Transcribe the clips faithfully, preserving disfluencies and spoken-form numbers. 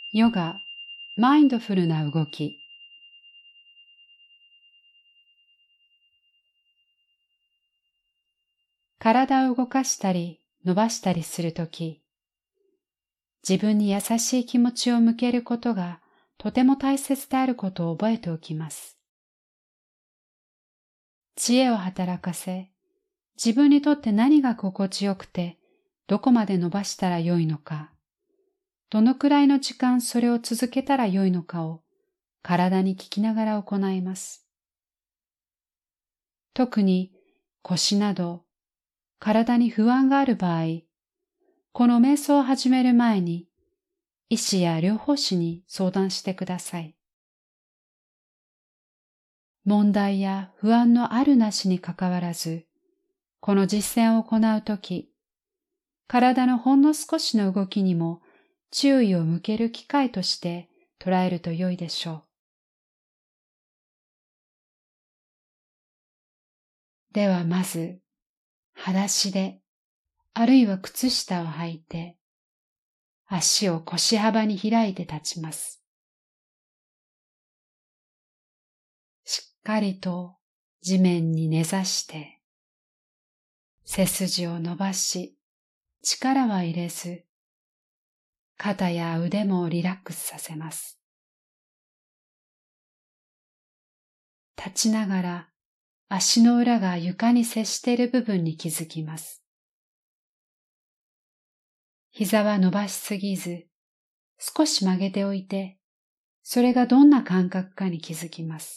ヨガ、マインドフルな動き。体を動かしたり伸ばしたりするとき、自分に優しい気持ちを向けることがとても大切であることを覚えておきます。知恵を働かせ、自分にとって何が心地よくて、どこまで伸ばしたらよいのか、どのくらいの時間それを続けたらよいのかを体に聞きながら行います。特に腰など体に不安がある場合、この瞑想を始める前に医師や療法士に相談してください。問題や不安のあるなしにかかわらず、この実践を行うとき、体のほんの少しの動きにも注意を向ける機会として捉えると良いでしょう。ではまず、裸足で、あるいは靴下を履いて、足を腰幅に開いて立ちます。しっかりと地面に根ざして、背筋を伸ばし、力は入れず、肩や腕もリラックスさせます。立ちながら足の裏が床に接している部分に気づきます。膝は伸ばしすぎず、少し曲げておいて、それがどんな感覚かに気づきます。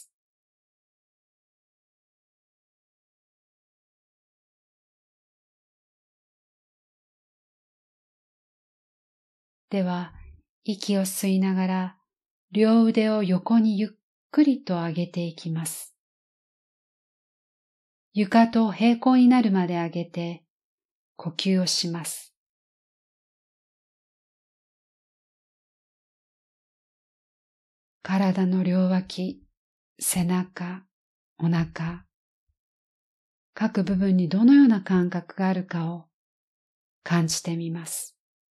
では、息を吸いながら、両腕を横にゆっくりと上げていきます。床と平行になるまで上げて、呼吸をします。体の両脇、背中、お腹、各部分にどのような感覚があるかを感じてみます。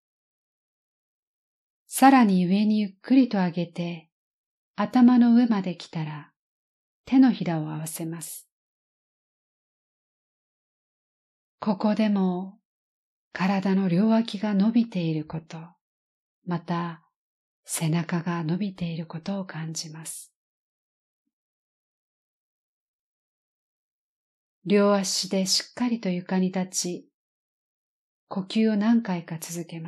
さらに上にゆっくりと上げて、頭の上まで来たら手のひらを合わせます。ここでも体の両脇が伸びていること、また背中が伸びていることを感じます。両足でしっかりと床に立ち、呼吸を何回か続けます。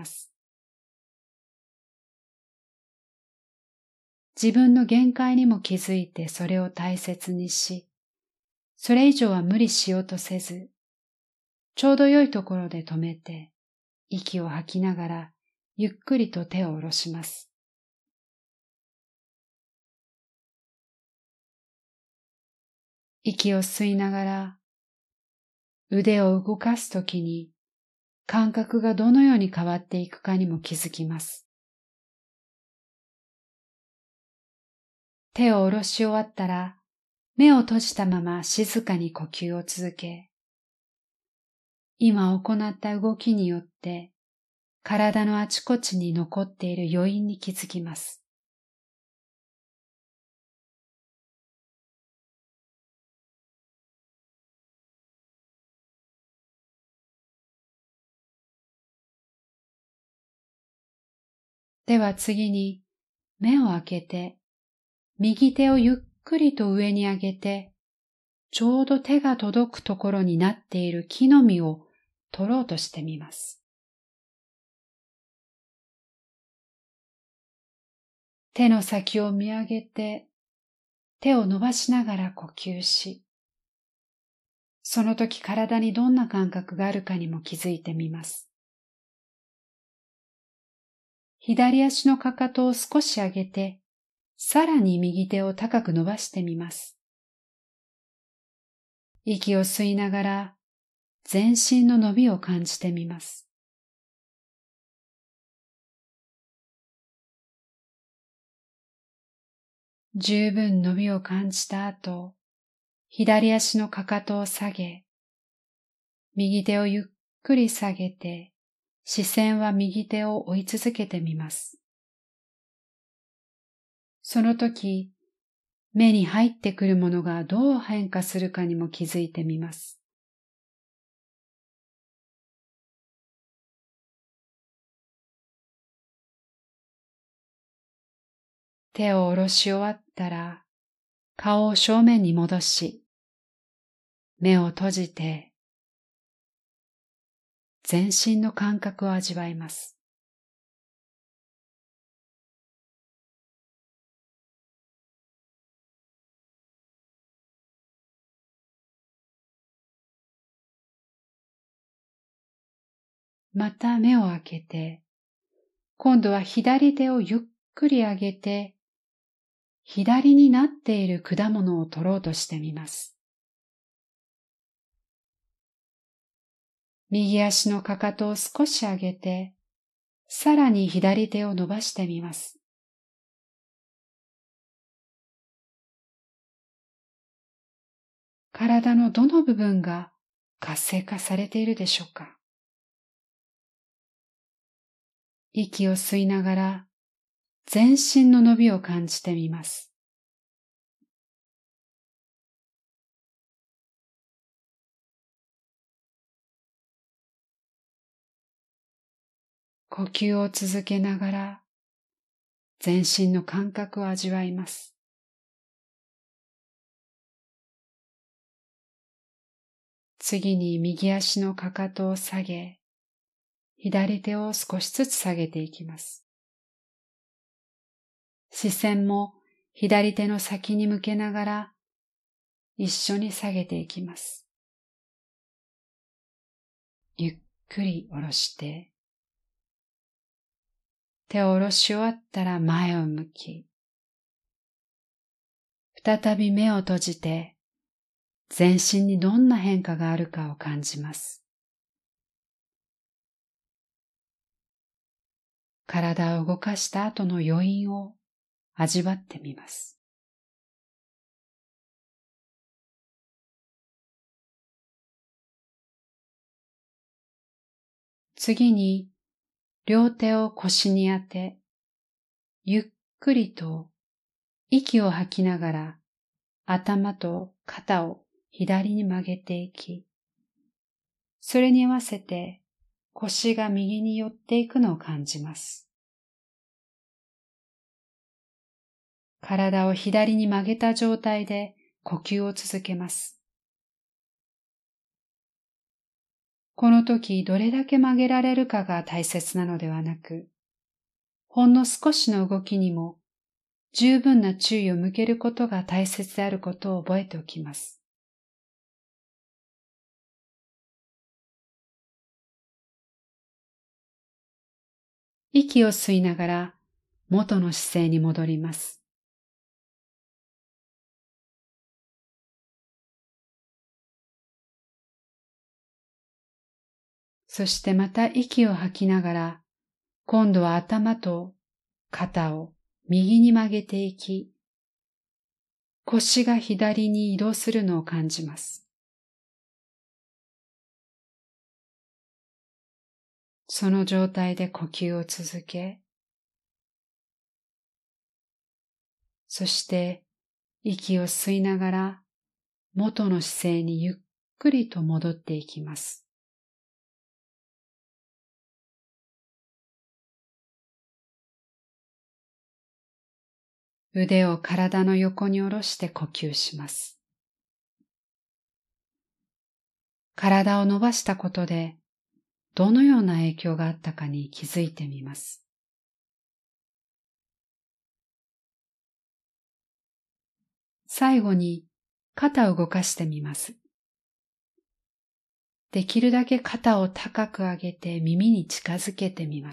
自分の限界にも気づいてそれを大切にし、それ以上は無理しようとせず、ちょうど良いところで止めて、息を吐きながらゆっくりと手を下ろします。息を吸いながら、腕を動かすときに感覚がどのように変わっていくかにも気づきます。手を下ろし終わったら、目を閉じたまま静かに呼吸を続け、今行った動きによって体のあちこちに残っている余韻に気づきます。では次に目を開けて、右手をゆっくりと上に上げて、ちょうど手が届くところになっている木の実を取ろうとしてみます。手の先を見上げて、手を伸ばしながら呼吸し、その時体にどんな感覚があるかにも気づいてみます。左足のかかとを少し上げて、さらに右手を高く伸ばしてみます。息を吸いながら、全身の伸びを感じてみます。十分伸びを感じた後、左足のかかとを下げ、右手をゆっくり下げて、視線は右手を追い続けてみます。 その時、目に入ってくるものがどう変化するかにも気づいてみます。手を下ろし終わったら、顔を正面に戻し、目を閉じて、全身の感覚を味わいます。また目を開けて、今度は左手をゆっくり上げて、左になっている果物を取ろうとしてみます。右足のかかとを少し上げて、さらに左手を伸ばしてみます。体のどの部分が活性化されているでしょうか？息を吸いながら全身の伸びを感じてみます。呼吸を続けながら全身の感覚を味わいます。次に右足のかかとを下げ、左手を少しずつ下げていきます。視線も左手の先に向けながら一緒に下げていきます。ゆっくり下ろして、手を下ろし終わったら前を向き、再び目を閉じて全身にどんな変化があるかを感じます。体を動かした後の余韻を味わってみます。次に両手を腰に当て、ゆっくりと息を吐きながら頭と肩を左に曲げていき、それに合わせて腰が右に寄っていくのを感じます。体を左に曲げた状態で呼吸を続けます。この時どれだけ曲げられるかが大切なのではなく、ほんの少しの動きにも十分な注意を向けることが大切であることを覚えておきます。息を吸いながら元の姿勢に戻ります。そしてまた息を吐きながら、今度は頭と肩を右に曲げていき、腰が左に移動するのを感じます。その状態で呼吸を続け、そして息を吸いながら元の姿勢にゆっくりと戻っていきます。腕を体の横に下ろして呼吸します。体を伸ばしたことでどのような影響があったかに気づいてみます。最後に肩を動かしてみます。できるだけ肩を高く上げて耳に近づけてみます。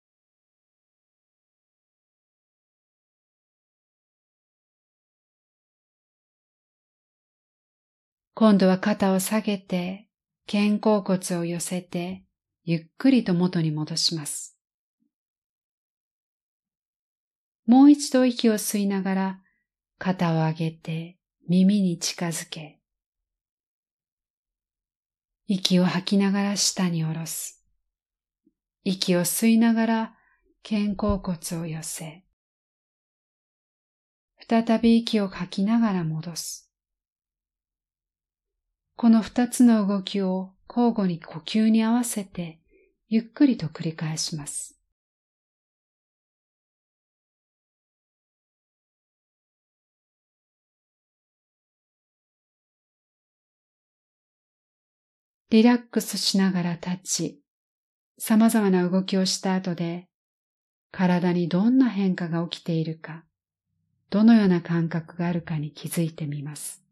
今度は肩を下げて肩甲骨を寄せてゆっくりと元に戻します。もう一度息を吸いながら肩を上げて耳に近づけ、息を吐きながら下に下ろす。息を吸いながら肩甲骨を寄せ、 再び息を吐きながら戻す。この二つの動きを交互に呼吸に合わせてゆっくりと繰り返します。リラックスしながら立ち、様々な動きをした後で、体にどんな変化が起きているか、どのような感覚があるかに気づいてみます。